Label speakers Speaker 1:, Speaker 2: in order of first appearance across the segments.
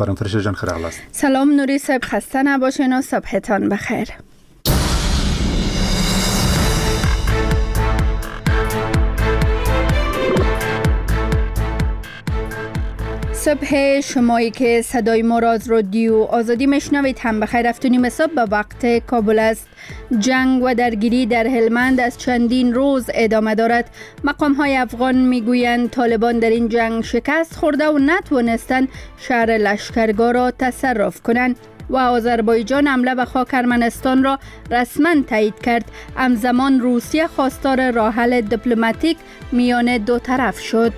Speaker 1: میسپارم. فرشته جان خیر است.
Speaker 2: سلام نوری صاحب، خسته نباشین و صبحتان بخیر. صبح شمایی که صدای ما را از رادیو آزادی میشنوید هم بخیر. افتونیم صبح به وقت کابل است. جنگ و درگیری در هلمند از چندین روز ادامه دارد. مقام های افغان میگویند طالبان در این جنگ شکست خورده و نتوانستند شهر لشکرگاه را تصرف کنند و آذربایجان حمله به خاک ارمنستان را رسما تایید کرد. همزمان روسیه خواستار راه حل دیپلماتیک میان دو طرف شد.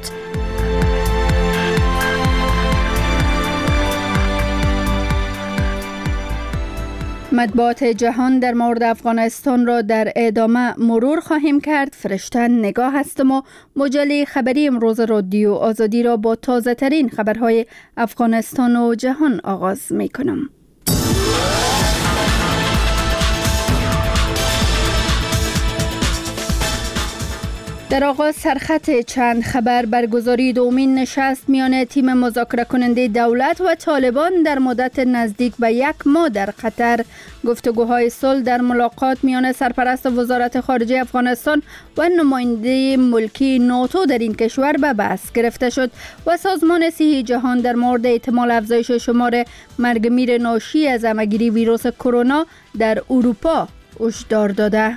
Speaker 2: مطبوعات جهان در مورد افغانستان را در ادامه مرور خواهیم کرد. فرشته نگاه هستم و مجله خبری امروز رادیو آزادی را با تازه ترین خبرهای افغانستان و جهان آغاز می کنم. در آغاز سرخط چند خبر. برگزاری دومین نشست میان تیم مذاکره کننده دولت و طالبان در مدت نزدیک به 1 ماه در قطر. گفتگوهای صلح در ملاقات میان سرپرست وزارت خارجه افغانستان و نماینده ملکی ناتو در این کشور به بحث گرفته شد و سازمان صحی جهان در مورد احتمال افزایش شمار مرگ میر ناشی از همه‌گیری ویروس کرونا در اروپا هشدار داده.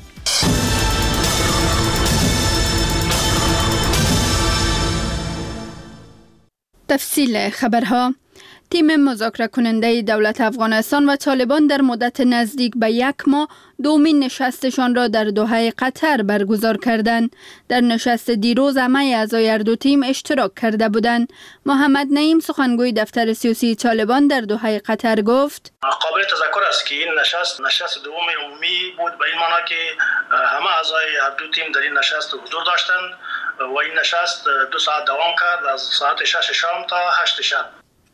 Speaker 2: تفصیل خبرها. تیم مذاکره کننده دولت افغانستان و طالبان در مدت نزدیک به 1 ماه دومین نشستشان را در دوحه قطر برگزار کردند. در نشست دیروز همه اعضای هر دو تیم اشتراک کرده بودند. محمد نعیم سخنگوی دفتر سیاسی طالبان در دوحه قطر گفت:
Speaker 3: قابل تذکر است که این نشست دوم عمومی بود، به این معنی که همه اعضای هر دو تیم در این نشست حضور داشتند و این نشست 2 ساعت دوام کرد، از ساعت 6 شام تا 8 شب.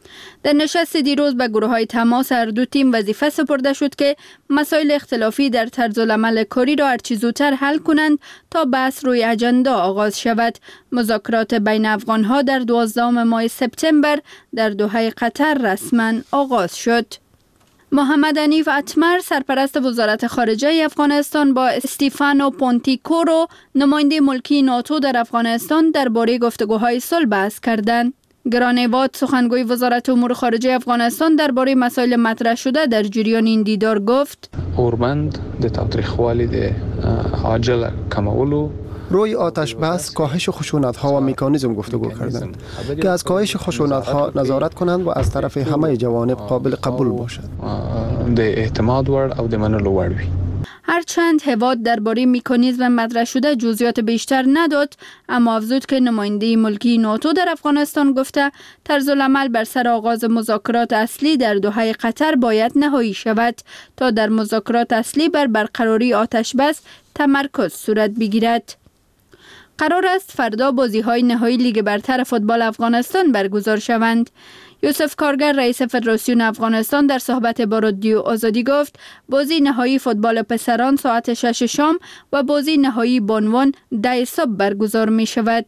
Speaker 2: در نشست دیروز به گروه‌های تماس هر دو تیم وظیفه سپرده شد که مسائل اختلافی در طرز العمل کاری را هرچه زودتر حل کنند تا بحث روی اجندا آغاز شود. مذاکرات بین افغان‌ها در 12 ماه سپتامبر در دوحه قطر رسما آغاز شد. محمد حنیف اتمر سرپرست وزارت خارجه افغانستان با استیفانو پونتیکورو نماینده ملکی ناتو در افغانستان درباره گفتگوهای صلح بحث کردند. گرانیوات سخنگوی وزارت امور خارجه افغانستان درباره مسائل مطرح شده در جریان این دیدار گفت:
Speaker 4: اورمند د تاوتریخوالي د عاجل کمولو
Speaker 5: روی آتش بس کاهش خشونت‌ها و مکانیزم گفتگو کردند که از کاهش خشونت‌ها نظارت کنند و از طرف همه جوانب قابل قبول باشد.
Speaker 4: د اعتماد وړ او د منلو وړ وي.
Speaker 2: هرچند هواد درباره مکانیزم مطرح شده جزئیات بیشتر نداد، اما افزود که نماینده ملکی ناتو در افغانستان گفته طرز العمل بر سر آغاز مذاکرات اصلی در دوحه قطر باید نهایی شود تا در مذاکرات اصلی بر برقراری آتش بس تمرکز صورت بگیرد. قرار است فردا بازی‌های نهایی لیگ برتر فوتبال افغانستان برگزار شوند. یوسف کارگر رئیس فدراسیون افغانستان در صحبت با رادیو آزادی گفت بازی نهایی فوتبال پسران ساعت 6 شام و بازی نهایی بانوان 10 صبح برگزار می شود.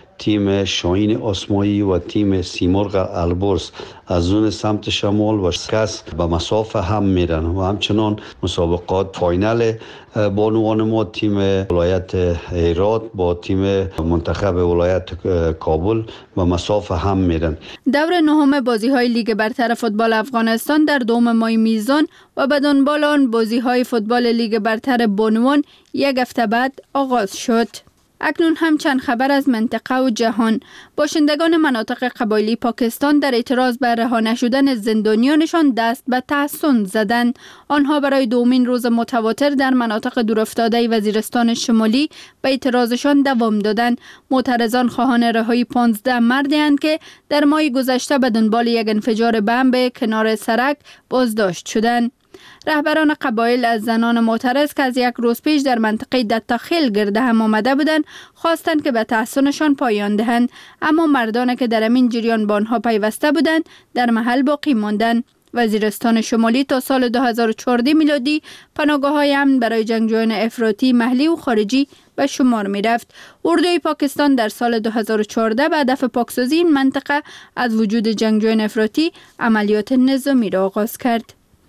Speaker 6: تیم شاهین آسمایی و تیم سیمرغ البرز از زون سمت شمال و شکست به مسافه هم میرن و همچنان مسابقات فاینال بانوان ما تیم ولایت هرات با تیم منتخب ولایت کابل به مسافه هم میرن.
Speaker 2: دور نهم بازی‌های لیگ برتر فوتبال افغانستان در 2 ماه میزان و به دنبال آن بازی‌های فوتبال لیگ برتر بانوان 1 هفته بعد آغاز شد. اکنون هم چند خبر از منطقه و جهان. باشندگان مناطق قبایلی پاکستان در اعتراض بر رها نشدن زندانیانشان دست به تحصن زدند. آنها برای دومین روز متواتر در مناطق دورافتاده وزیرستان شمالی به اعتراضشان دوام دادند. معترضان خواهان رهایی 15 مردند که در ماه گذشته به دنبال یک انفجار بم به کنار سرک بازداشت شدند. رهبران قبایل از زنان معترض که از 1 روز پیش در منطقه دتاخیل گرده هم آمده بودند خواستند که به تحصنشان پایان دهند، اما مردان که در همین جریان با آنها پیوسته بودند در محل باقی ماندند. وزیرستان شمالی تا سال 2014 میلادی پناهگاه‌های امن برای جنگجویان افراطی محلی و خارجی به شمار می رفت. اردوی پاکستان در سال 2014 به هدف پاکسازی این منطقه از وجود جنگجویان افراطی عملیات نظامی را آغاز کرد.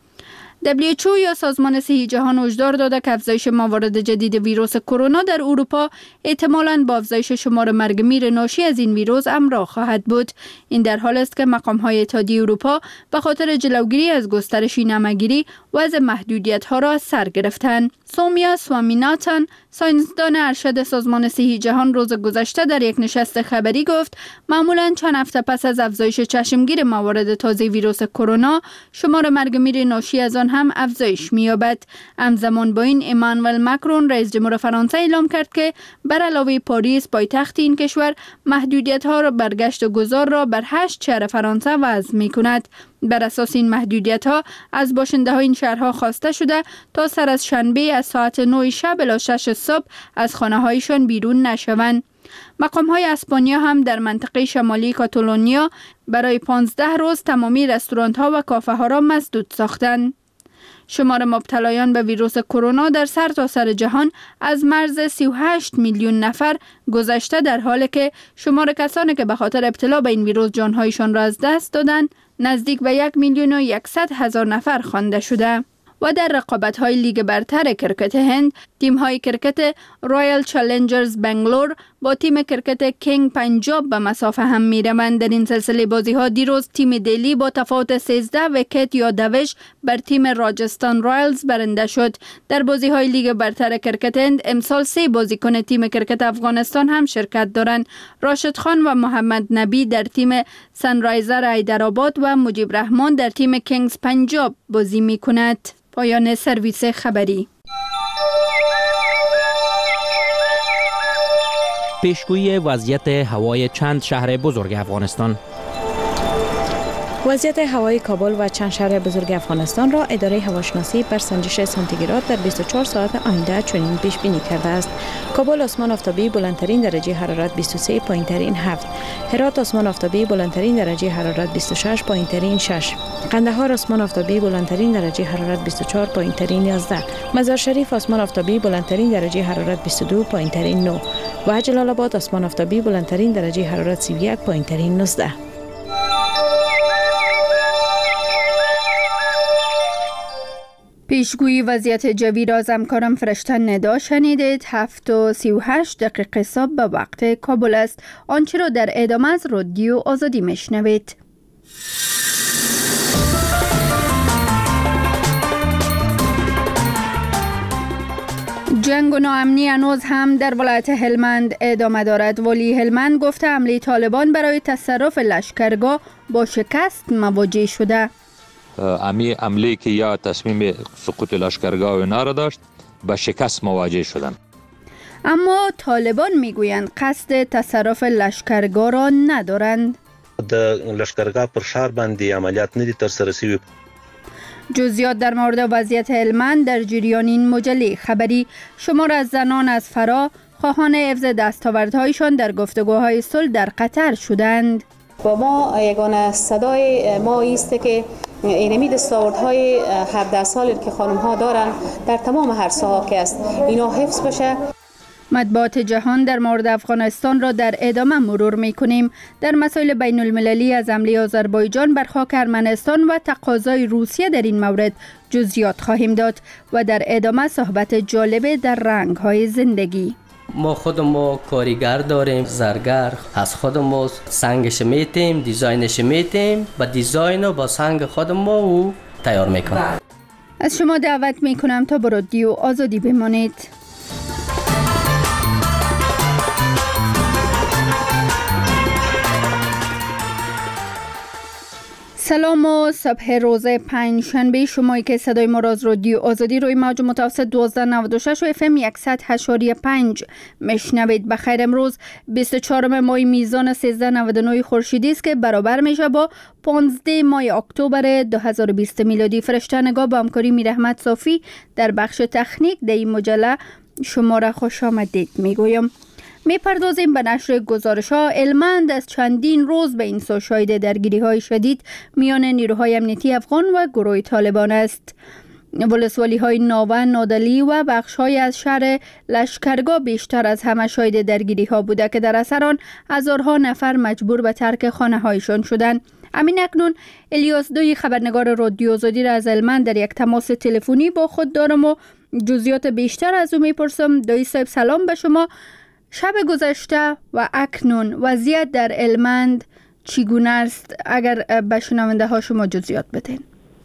Speaker 2: WHO یا سازمان صحی جهان هشدار داده که افزایش موارد جدید ویروس کرونا در اروپا احتمالاً با افزایش شمار مرگ میر ناشی از این ویروس همراه خواهد بود. این در حال است که مقام‌های اتحادیه اروپا به خاطر جلوگیری از گسترش این همه‌گیری وضع محدودیت‌ها را سر گرفتند. سومیا سوامیناتان، ساینسدان ارشد سازمان صحی جهان، روز گذشته در یک نشست خبری گفت معمولاً چند هفته پس از افزایش چشمگیر موارد تازه ویروس کرونا، شمار مرگ میر ناشی از آن هم افزایش می‌یابد. همزمان با این امانوئل ماکرون رئیس جمهور فرانسه اعلام کرد که بر علاوه پاریس پایتخت این کشور محدودیت‌ها را برگشت و گذار را بر 8 شهر فرانسه وضع می‌کند. بر اساس این محدودیت‌ها از باشنده‌های این شهرها خواسته شده تا سر از شنبه از ساعت 9 شب الی 6 صبح از خانه‌هایشان بیرون نشوند. مقام‌های اسپانیا هم در منطقه شمالی کاتالونیا برای 15 روز تمامی رستوران‌ها و کافه‌ها را مسدود ساختند. شمار مبتلایان به ویروس کرونا در سرتاسر جهان از مرز 38 میلیون نفر گذشته، در حالی که شمار کسانی که به خاطر ابتلا به این ویروس جانهایشان را از دست دادند نزدیک به 1,100,000 نفر خوانده شده. و در رقابت‌های لیگ برتر کرکت هند، تیم‌های کرکت رایل چالنجرز بنگلور با تیم کرکت کینگ پنجاب به مسافه هم می‌روند. در این سلسله بازی‌ها دیروز تیم دلی با تفاوت 13 ویکت یا دوش بر تیم راجستان رایلز برنده شد. در بازی‌های لیگ برتر کرکت هند امسال 3 بازیکن تیم کرکت افغانستان هم شرکت دارند. راشد خان و محمد نبی در تیم سنرایزر حیدرآباد و مجیب رحمان در تیم کینگز پنجاب بازی می‌کند. پایان سرویس خبری.
Speaker 1: پیشگویی وضعیت هوای چند شهر بزرگ افغانستان.
Speaker 7: وضعیت هوای کابل و چند شهر بزرگ افغانستان را اداره هواشناسی بر سنجش سانتیگراد در 24 ساعت آینده چنین پیش بینی کرده است. کابل آسمان آفتابی بلندترین درجه حرارت 23، پایینترین 7. هرات آسمان آفتابی بلندترین درجه حرارت 26، پایینترین 6. قندهار آسمان آفتابی بلندترین درجه حرارت 24، پایینترین 11. مزار شریف آسمان آفتابی بلندترین درجه حرارت 22، پایینترین 9. و جلال آباد آسمان آفتابی بلندترین درجه حرارت 31، پایینترین 19.
Speaker 2: پیشگویی وضعیت جوی را از همکارم فرشته ندا شنیدید. 7:38 صبح به وقت کابل است. آنچه را در ادامه از رادیو آزادی میشنوید. جنگ و ناامنی هنوز هم در ولایت هلمند ادامه دارد. ولی هلمند گفته حمله طالبان برای تصرف لشکرگاه با شکست مواجه شده.
Speaker 8: امی عملی که یا تصمیم سقوط لشکرگاه و اینا را داشت به شکست مواجه شدن.
Speaker 2: اما طالبان میگویند قصد تصرف لشکرگاه را ندارند.
Speaker 9: د لشکرگاه پر شهر باندې عملیات ندی ترسره شوی.
Speaker 2: جزئیات در مورد وضعیت هلمند در جریان این مجله خبری. شمار از زنان از فرا خواهان حفظ دستاوردهایشان در گفتگوهای صلح در قطر شدند.
Speaker 10: با ما یگانه صدای ما است که اینمی دستاوردهای 17 سالی که خانم ها دارن در تمام هر ساحه که است اینا حفظ بشه.
Speaker 2: مطبوعات جهان در مورد افغانستان را در ادامه مرور می‌کنیم. در مسائل بین المللی از حمله آذربایجان بر خاک ارمنستان و تقاضای روسیه در این مورد جزئیات خواهیم داد و در ادامه صحبت جالب در رنگ‌های زندگی.
Speaker 11: ما خودمو کارگر داریم، زرگر، از خودمو سنگش میتیم، دیزاینش میتیم، با دیزاین و با سنگ خودمو تیار میکنم.
Speaker 2: از شما دعوت میکنم تا با رادیو آزادی بمانید. سلام و صبح روز پنجشنبه. شمایی که صدای ما را از رادیو آزادی روی موج متوسط 1296 و FM 100.5 میشنوید. بخیر. امروز 24 ماه میزان 1399 خورشیدی است که برابر میشه با 15 ماه اکتبر 2020 میلادی. فرشته نگاه با همکاری میرحمت صافی در بخش تکنیک در این مجله شما را خوش آمدید میگویم. میپردازیم به نشر گزارش ها. هلمند از چندین روز به این سو شاهد درگیری های شدید میان نیروهای امنیتی افغان و گروه طالبان است. ولسوالی های ناون، نادلی و بخش های از شهر لشکرگاه بیشتر از همه شاهد درگیری ها بوده که در اثر آن هزارها نفر مجبور به ترک خانه هایشان شدند. همین اکنون الیاس دویی خبرنگار رادیو آزادی را از هلمند در یک تماس تلفنی با خود دارم و جزئیات بیشتر از او میپرسم. دویی صاحب سلام به شما. شب گذشته و اکنون وضعیت در هلمند چگونه است؟ اگر به شنونده ها شما جزئیات بدین.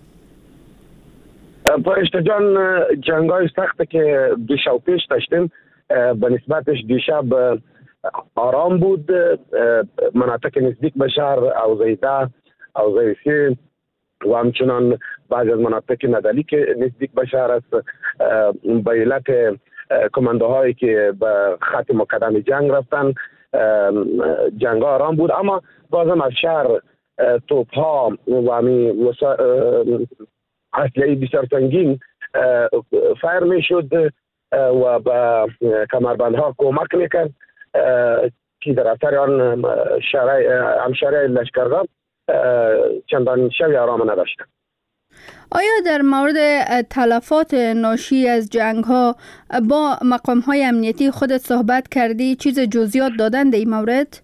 Speaker 12: فرشته جان، جنگای سخت که دیشب پیش داشتیم به نسبتش دیشب آرام بود. مناطق نزدیک به شهر اوزیده، اوزیسی و همچنان بعضی از مناطق ندلی که نزدیک به شهر است به علت کماندوهایی که به خط مقدم جنگ رفتن جنگ آرام بود، اما بازم از شهر توپ ها و اسلحه بسیار سنگین فایر می شد و به کمربندها کمک میکرد که در اثر آن همشهری لشکرگاه چندان شبی آرام نداشتند.
Speaker 2: آیا در مورد تلفات ناشی از جنگ ها با مقام های امنیتی خودت صحبت کردی؟ چیز جزئیات دادن در این مورد؟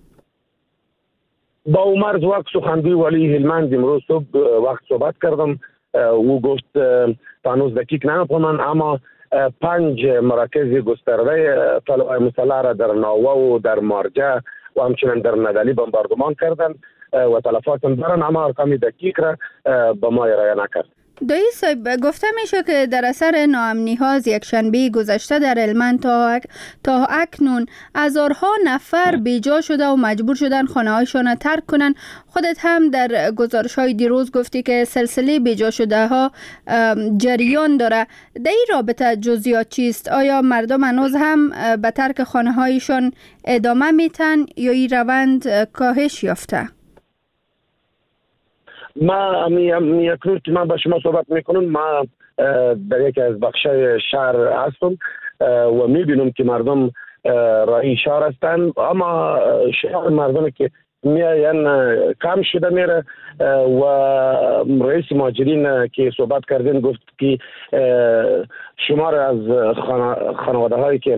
Speaker 12: با عمر وقت سخنگوی والی هلمند امروز صبح وقت صحبت کردم. او گفت هنوز دقیق نمی‌فهمم، اما 5 مراکز گسترده طالبان مسلح را در ناوه و در مارجه و همچنین در ندلی بمباردمان کردند و تلفات دارن، اما ارقام دقیق را به ما ارائه نکرد.
Speaker 2: دویی صاحب، گفته میشه که در اثر ناامنی ها از یک شنبه گذشته در هلمند تا اکنون هزارها نفر بیجا شده و مجبور شدن خانه هایشان را ترک کنن. خودت هم در گزارش های دیروز گفتی که سلسله بیجا شده ها جریان داره. در این رابطه جزئیات چیست؟ آیا مردم هنوز هم به ترک خانه هایشان ادامه میتن یا این روند کاهش یافته؟
Speaker 12: ما اکنون که من با شما صحبت میکنم، ما در یکی از بخشای شهر هستم و میبینم که مردم راهی شهر هستند، اما شهر مردم که میاین کم شده میره و رئیس مهاجرین که صحبت کردین گفت که شمار از خانواده هایی که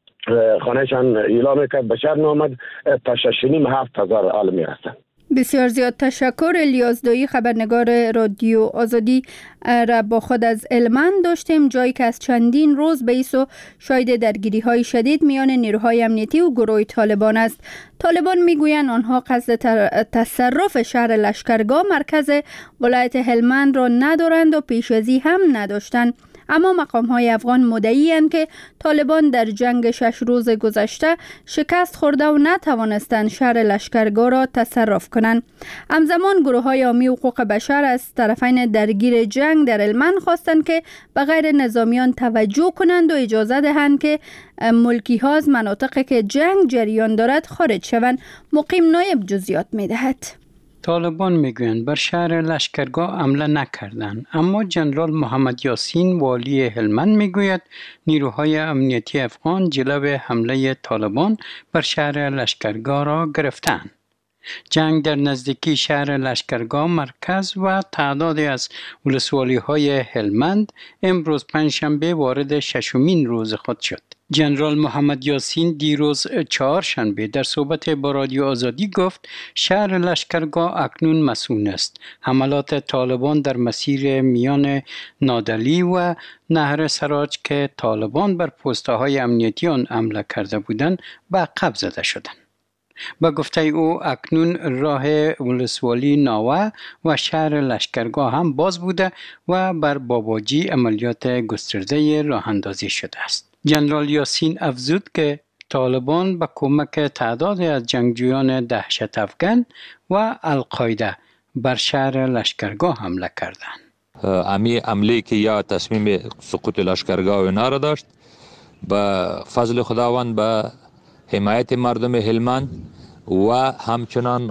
Speaker 12: خانهشان اعلام میکرد به شهر نامد تا 6,500-7,000 آل میرسند.
Speaker 2: بسیار زیاد تشکر. الیاس دویی خبرنگار رادیو آزادی را با خود از هلمند داشتیم، جایی که از چندین روز به ایسو شاهد درگیری های شدید میان نیروهای امنیتی و گروه طالبان است. طالبان میگویند آنها قصد تصرف شهر لشکرگاه مرکز ولایت هلمند را ندارند و پیش ازی هم نداشتند، اما مقام های افغان مدعی اند که طالبان در جنگ 6 روز گذشته شکست خورده و نتوانستند شهر لشکرگاه را تصرف کنند. همزمان گروه های حامی حقوق بشر از طرفین درگیر جنگ در هلمند خواستند که به غیر نظامیان توجه کنند و اجازه دهند که ملکی ها از مناطقی که جنگ جریان دارد خارج شوند. مقیم نایب جزئیات می‌دهد.
Speaker 13: طالبان میگویند بر شهر لشکرگاه حمله نکردند، اما جنرال محمد یاسین والی هلمند میگوید نیروهای امنیتی افغان جلو حمله طالبان بر شهر لشکرگاه را گرفتند. جنگ در نزدیکی شهر لشکرگاه مرکز و تعدادی از ولسوالی های هلمند امروز پنجشنبه وارد 6مین روز خود شد. جنرال محمد یاسین دیروز چهارشنبه در صحبت با رادیو آزادی گفت شهر لشکرگاه اکنون مسئول است. حملات طالبان در مسیر میان نادلی و نهر سراج که طالبان بر پست‌های امنیتی آن حمله کرده بودند به عقب زده شدند. با گفته او اکنون راه ولسوالی ناوه و شهر لشکرگاه هم باز بوده و بر باباجی عملیات گسترده راه اندازی شده است. جنرال یاسین افزود که طالبان با کمک تعدادی از جنگجویان دهشت افغان و القاعده بر شهر لشکرگاه حمله کردند.
Speaker 8: امی عملی که یا تصمیم سقوط لشکرگاه و اینا را داشت، به فضل خداوند به حمایت مردم هلمند و همچنان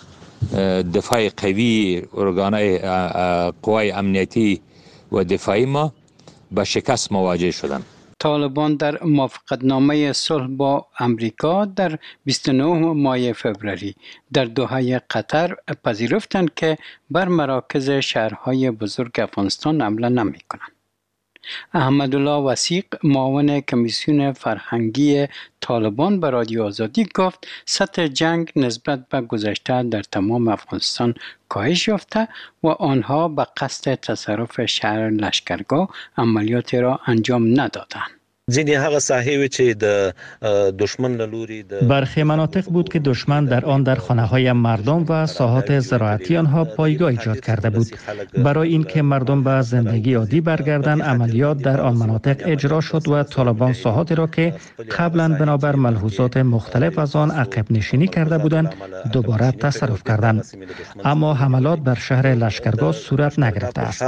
Speaker 8: دفاع قوی ارگانهای قوای امنیتی و دفاعی ما به شکست مواجه شدند.
Speaker 13: طالبان در موافقتنامه صلح با امریکا در 29 ماه فوریه در دوحه قطر پذیرفتند که بر مراکز شهرهای بزرگ افغانستان حمله نمی‌کنند. احمدالله وثیق معاون کمیسیون فرهنگی طالبان به رادیو آزادی گفت سطح جنگ نسبت به گذشته در تمام افغانستان کاهش یافته و آنها به قصد تصرف شهر لشکرگاه عملیات را انجام ندادند.
Speaker 9: ځینې هغه ساحې چې د دشمن له لوري
Speaker 14: برخی مناطق بود که دشمن در آن در خانه‌های مردم و ساحات زراعتی آنها پایگاه ایجاد کرده بود. برای اینکه مردم به زندگی عادی برگردند عملیات در آن مناطق اجرا شد و طالبان ساحاتی را که قبلا بنابر ملحوظات مختلف از آن عقب نشینی کرده بودند دوباره تصرف کردند. اما حملات بر شهر لشکرگاه صورت نگرفته است.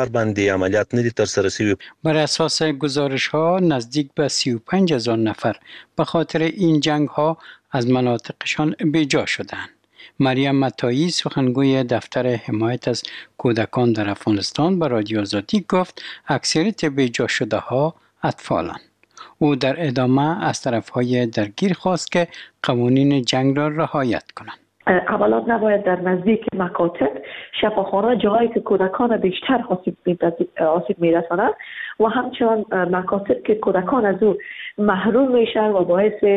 Speaker 13: بر اساس گزارش‌ها نزدیک به 35,000 نفر به خاطر این جنگ ها از مناطقشان بیجا شدند. مریم متایی سخنگوی دفتر حمایت از کودکان در افغانستان به رادیو آزادی گفت اکثریت بیجا شده ها اطفالند. او در ادامه از طرفهای درگیر خواست که قوانین جنگ را رعایت کنند.
Speaker 15: حملات نباید در نزدیک مکاتب، شفاخانه، جاهایی که کودکان بیشتر آسیب میرسانند و همچنان مکاتب که کودکان از او محروم میشن و باعث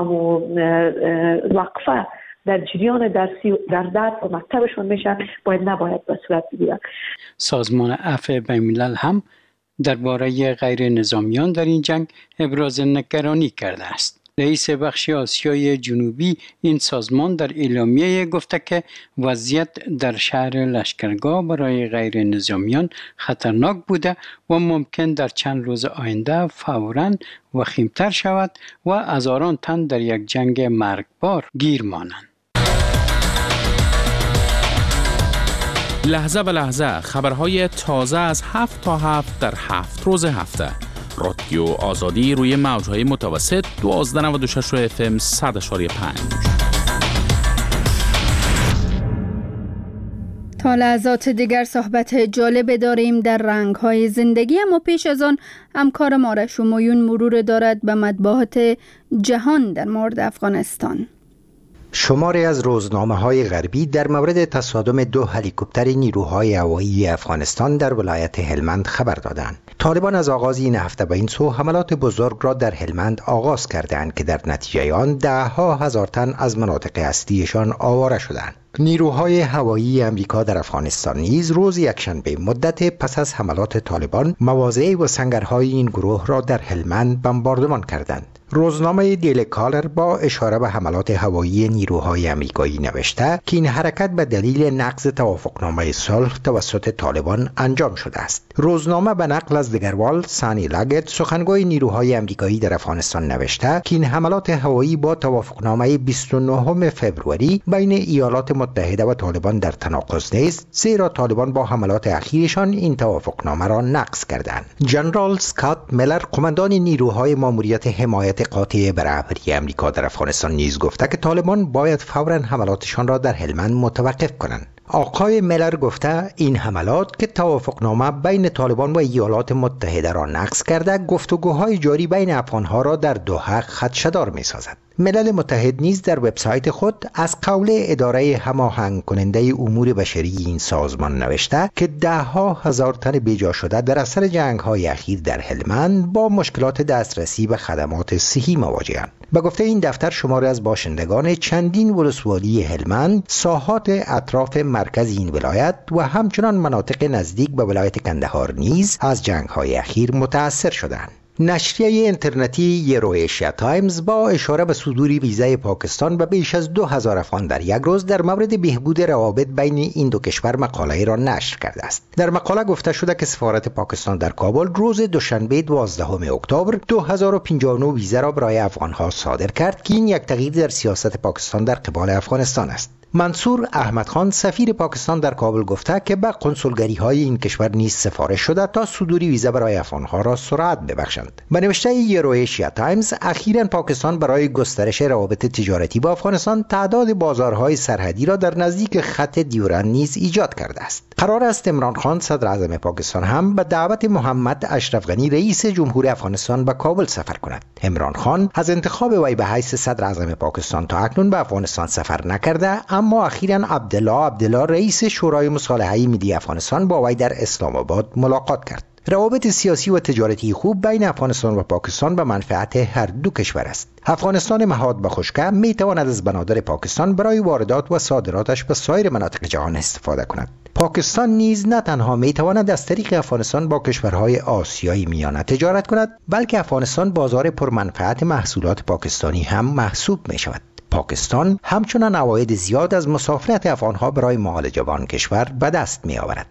Speaker 15: وقفه در جریان درسی در درس و مکتبشون میشن نباید به صورت بگیرن.
Speaker 13: سازمان عفو بین‌الملل هم درباره غیر نظامیان در این جنگ ابراز نگرانی کرده است. رئیس بخش آسیای جنوبی این سازمان در اعلامیه گفته که وضعیت در شهر لشکرگاه برای غیر نظامیان خطرناک بوده و ممکن در چند روز آینده فوراً وخیمتر شود و هزاران تن در یک جنگ مرگبار گیر مانند.
Speaker 16: لحظه به لحظه خبرهای تازه از 7 تا 7 در 7 روز هفته. رادیو آزادی روی موج‌های متوسط 1296 FM 100.5.
Speaker 2: تا لحظات دیگر صحبت جالب داریم در رنگ‌های زندگی، اما پیش از آن همکار ما را شمایون مرور دارد به مطبوعات جهان در مورد افغانستان.
Speaker 17: شماری از روزنامه‌های غربی در مورد تصادم 2 هلیکوپتر نیروهای هوایی افغانستان در ولایت هلمند خبر دادند. طالبان از آغاز این هفته به این سو حملات بزرگ را در هلمند آغاز کردند که در نتیجه آن ده‌ها هزار تن از مناطق اصلیشان آواره شدند. نیروهای هوایی امریکا در افغانستان نیز روز یکشنبه مدت پس از حملات طالبان مواضع و سنگرهای این گروه را در هلمند بمباردمان کردند. روزنامه دیلی کالر با اشاره به حملات هوایی نیروهای امریکایی نوشته که این حرکت به دلیل نقض توافقنامه صلح توسط طالبان انجام شده است. روزنامه به نقل از دگروال سانی لاگت سخنگوی نیروهای امریکایی در افغانستان نوشته که این حملات هوایی با توافقنامه 29 فوریه بین ایالات متحده و طالبان در تناقض نیست، زیرا طالبان با حملات اخیرشان این توافقنامه را نقض کردند. جنرال اسکات میلر قماندان نیروهای ماموریت حمایت قاطع برابری امریکا در افغانستان نیز گفته که طالبان باید فوراً حملاتشان را در هلمند متوقف کنند. آقای میلر گفته این حملات که توافقنامه بین طالبان و ایالات متحده را نقض کرده، گفتگوهای جاری بین افغانها را در دوحه خدشه‌دار می‌سازد. ملل متحد نیز در وبسایت خود از قول اداره هماهنگ کننده امور بشری این سازمان نوشته که ده‌ها هزار تن بیجا شده در اثر جنگ‌های اخیر در هلمند با مشکلات دسترسی به خدمات صحی مواجه‌اند. به گفته این دفتر شماری از باشندگان چندین ولسوالی هلمند، ساحات اطراف مرکز این ولایت و همچنان مناطق نزدیک به ولایت کندهار نیز از جنگ‌های اخیر متاثر شدند. نشریه اینترنتی یورویشیا تایمز با اشاره به صدور ویزای پاکستان به بیش از 2000 افغان در یک روز در مورد بهبود روابط بین این دو کشور مقاله را نشر کرده است. در مقاله گفته شده که سفارت پاکستان در کابل روز دوشنبه 12 اکتبر 2059 ویزا را برای افغانها صادر کرد که این یک تغییر در سیاست پاکستان در قبال افغانستان است. منصور احمد خان سفیر پاکستان در کابل گفته که به کنسولگری های این کشور نیز سفارش شده تا صدور ویزا برای افغانها را سرعت ببخشد. باشند. به نوشته یورویشیا تایمز، اخیراً پاکستان برای گسترش روابط تجارتی با افغانستان تعداد بازارهای سرحدی را در نزدیک خط دیورند نیز ایجاد کرده است. قرار است عمران خان صدر اعظم پاکستان هم به دعوت محمد اشرف غنی رئیس جمهور افغانستان به کابل سفر کند. عمران خان از انتخاب وی به حیث صدر اعظم پاکستان تا اکنون به افغانستان سفر نکرده، اما اخیراً عبدالله رئیس شورای مصالحه ملی افغانستان با وی در اسلام آباد ملاقات کرد. روابط سیاسی و تجارتی خوب بین افغانستان و پاکستان به منفعت هر دو کشور است. افغانستان مهاد به خشکه می تواند از بنادر پاکستان برای واردات و صادراتش به سایر مناطق جهان استفاده کند. پاکستان نیز نه تنها می تواند از طریق افغانستان با کشورهای آسیایی میانه تجارت کند، بلکه افغانستان بازار پرمنفعت محصولات پاکستانی هم محسوب می شود. پاکستان همچنان عواید زیاد از مسافرت افغانها برای معالجه آن کشور به دست می آورد.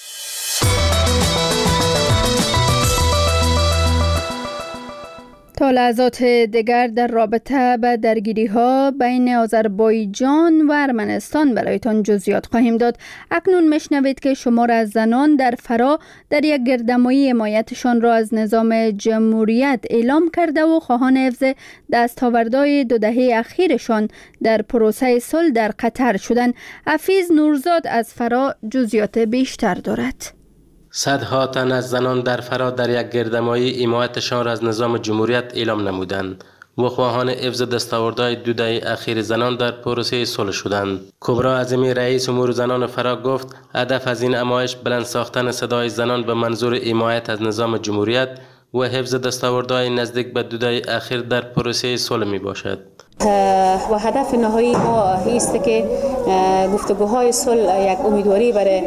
Speaker 2: تا لحظات دیگر در رابطه به درگیری‌ها بین آذربایجان و ارمنستان برایتان جزئیات خواهیم داد. اکنون میشنوید که شمار از زنان در فرا در یک گردهمایی حمایتشان را از نظام جمهوریت اعلام کرده و خواهان حفظ دستاوردهای 2 دهه اخیرشان در پروسه صلح در قطر شدند. حفیظ نورزاد از فرا جزئیات بیشتر دارد.
Speaker 18: صدها تن از زنان در فرا در یک گردهمایی حمایتشان را از نظام جمهوریت اعلام نمودند و خواهان حفظ دستاوردهای 2 دهه اخیر زنان در پروسه صلح شدند. کبرا عظیمی رئیس امور زنان فرا گفت هدف از این نمایش بلند ساختن صدای زنان به منظور حمایت از نظام جمهوریت و حفظ دستاوردهای نزدیک به 2 دهه اخیر در پروسه صلح می باشد.
Speaker 10: و هدف نهایی ما است که گفتگوهای صلح یک امیدواری برای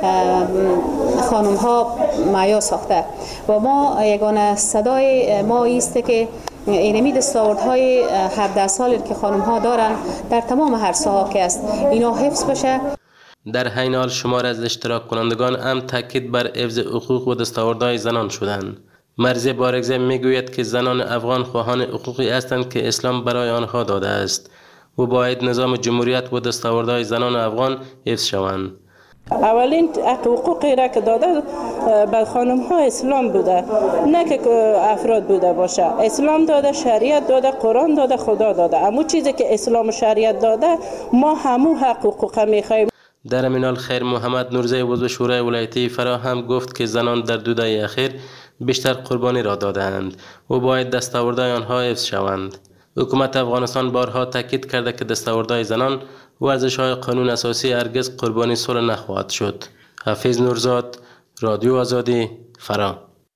Speaker 10: خانم ها معیار ساخته و ما یگانه صدای ما است که اینمی دستاوردهای 17 سالی که خانم ها دارن در تمام هر ساحه که است اینا حفظ بشه.
Speaker 18: در حین حال شمار از اشتراک کنندگان هم تاکید بر حفظ حقوق و دستاوردهای زنان شدند. مرزی بارگزه میگوید که زنان افغان خواهان حقوقی هستند که اسلام برای آنها داده است و باید نظام جمهوریت و دستاوردهای زنان افغان حفظ شوند.
Speaker 19: اولین حقوقی را که داده به خانم ها اسلام بوده، نه که افراد بوده باشه. اسلام داده، شریعت داده، قرآن داده، خدا داده. همون چیزی که اسلام و شریعت داده ما همون حقوق میخوایم.
Speaker 18: در همین حال خیر محمد نورزی عضو شورای ولایتی فرا هم گفت که زنان در 2 دهه اخیر بیشتر قربانی را دادند و باید دستاوردهای آنها حفظ شوند. حکومت افغانستان بارها تاکید کرده که دستاوردهای زنان و ارزش‌های قانون اساسی هرگز قربانی صلح نخواهد شد. حفیظ نورزاد، رادیو آزادی، فرا.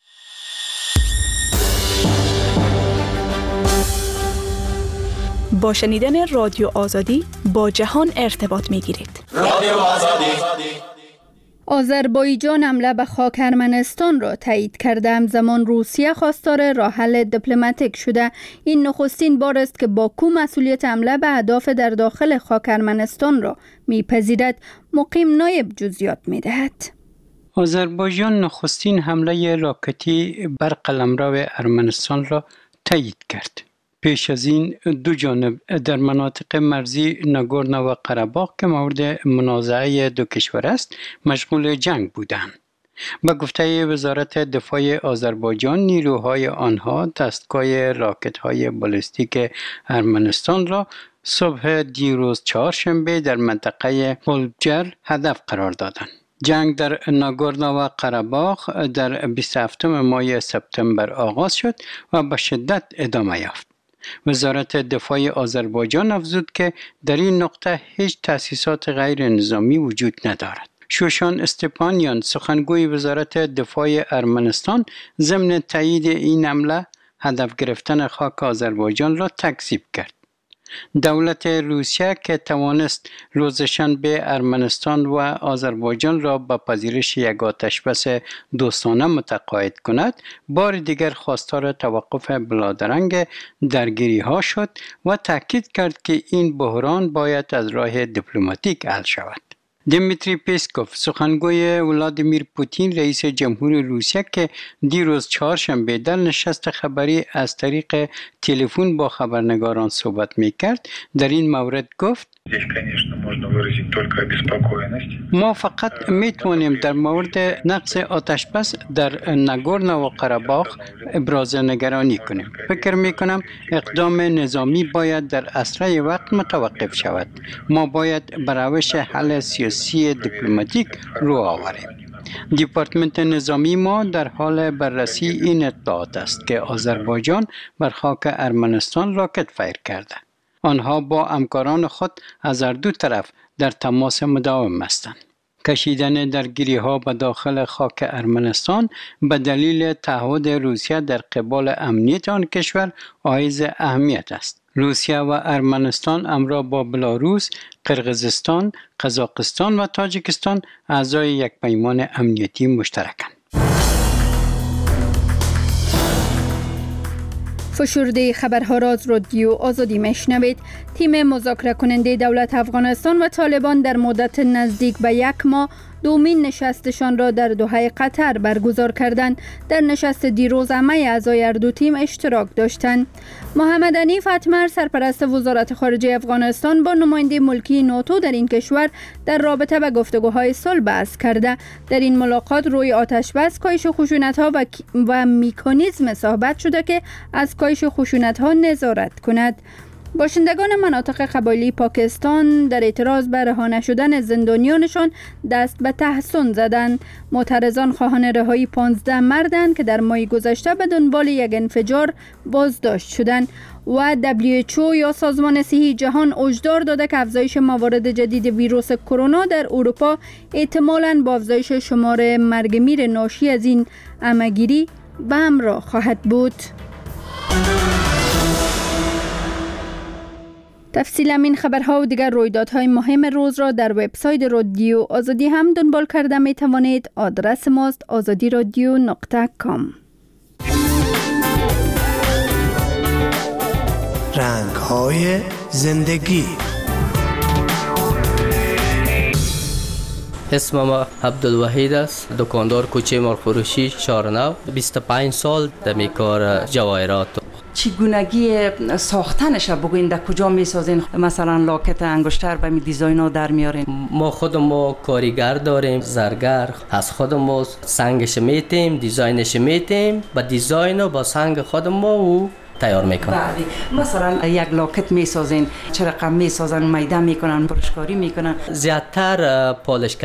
Speaker 20: با شنیدن رادیو آزادی با جهان ارتباط می‌گیرید.
Speaker 2: رادیو آزادی. آذربایجان حمله به خاک ارمنستان را تایید کرده، همزمان روسیه خواستار راه حل دیپلماتیک شده. این نخستین بار است که باکو مسئولیت حمله به اهداف در داخل خاک ارمنستان را میپذیرد. مقیم نایب جزئیات میدهد.
Speaker 13: آذربایجان نخستین حمله راکتی بر قلمرو ارمنستان را تایید کرد. پیش از این 2 جانب در مناطق مرزی ناگورنو و قره‌باغ که مورد منازعه 2 کشور است مشغول جنگ بودند. به گفته وزارت دفاع آذربایجان، نیروهای آنها دستگاه راکت‌های بالستیک ارمنستان را صبح دیروز چهارشنبه در منطقه بولجر هدف قرار دادند. جنگ در ناگورنو و قره‌باغ در 27 ماه سپتامبر آغاز شد و به شدت ادامه یافت. وزارت دفاع آذربایجان افزود که در این نقطه هیچ تأسیسات غیر نظامی وجود ندارد. شوشان استپانیان، سخنگوی وزارت دفاع ارمنستان، ضمن تایید این حمله هدف گرفتن خاک آذربایجان را تکذیب کرد. دولت روسیه که توانست روز شنبه ارمنستان و آذربایجان را به پذیرش یک آتشبس دوستانه متقاعد کند، بار دیگر خواستار توقف بلادرنگ درگیری ها شد و تاکید کرد که این بحران باید از راه دیپلماتیک حل شود. دیمیتری پیسکوف سخنگوی ولادیمیر پوتین رئیس جمهور روسیه که دیروز چهارشنبه در نشست خبری از طریق تلفن با خبرنگاران صحبت میکرد در این مورد گفت ما فقط میتوانیم در مورد نقص آتشبس در ناگورنو قره‌باغ ابراز نگرانی کنیم. فکر میکنم اقدام نظامی باید در اسرع وقت متوقف شود. ما باید به روش حل سیاسی دیپلماتیک رو آوریم. دیپارتمنت نظامی ما در حال بررسی این اطلاعات است که آذربایجان بر خاک ارمنستان راکت فیر کرده. آنها با همکاران خود از هر دو طرف در تماس مداوم هستند. کشیدن درگیری ها به داخل خاک ارمنستان به دلیل تعهد روسیه در قبال امنیت آن کشور حائز اهمیت است. روسیه و ارمنستان همراه با بلاروس، قرقیزستان، قزاقستان و تاجیکستان اعضای یک پیمان امنیتی مشترکند.
Speaker 2: فشرده خبرها را از رادیو آزادی میشنوید. تیم مذاکره کننده دولت افغانستان و طالبان در مدت نزدیک به یک ماه دومین نشستشان را در دوحه قطر برگزار کردند. در نشست دیروز همه اعضای هر دو تیم اشتراک داشتند. محمد حنیف اتمر سرپرست وزارت خارجه افغانستان با نماینده ملکی ناتو در این کشور در رابطه به گفتگوهای صلح بحث کرده. در این ملاقات روی آتش‌بس، کاهش خشونت‌ها و مکانیزم صحبت شده که از کاهش خشونت‌ها نظارت کند. باشندگان مناطق قبایلی پاکستان در اعتراض به رها نشدن زندانیانشان دست به تحسن زدند. معترضان خواهان رهایی 15 مردند که در ماه گذشته به دنبال یک انفجار بازداشت شدند و WHO یا سازمان صحی جهان هشدار داده که افزایش موارد جدید ویروس کرونا در اروپا احتمالاً با افزایش شمار مرگ میر ناشی از این همه‌گیری به همراه خواهد بود. تفصیل این خبرها و دیگر رویدادهای مهم روز را در وبسایت رادیو آزادی هم دنبال کرده می توانید. آدرس ماست azadiradio.com.
Speaker 21: رنگ‌های زندگی.
Speaker 11: اسم ما عبدالوحید است، دکاندار کوچه مالفروشی شارنو. 25 سال در کار جواهرات.
Speaker 22: چگونگی ساختنش بگوین در کجا میسازین؟ مثلا لاکت انگشتر به می دیزاینا در میارین؟
Speaker 11: ما خودمون کارگر داریم، زرگر از خودمون سنگش میتیم، دیزاینش میتیم، با دیزاین و با سنگ خودمون تیار میکنن.
Speaker 22: بله. مثلا یک لاکت میسازین، چه رقم میسازن؟ میده میکنن، برشکاری میکنن؟
Speaker 11: زیادتر پالش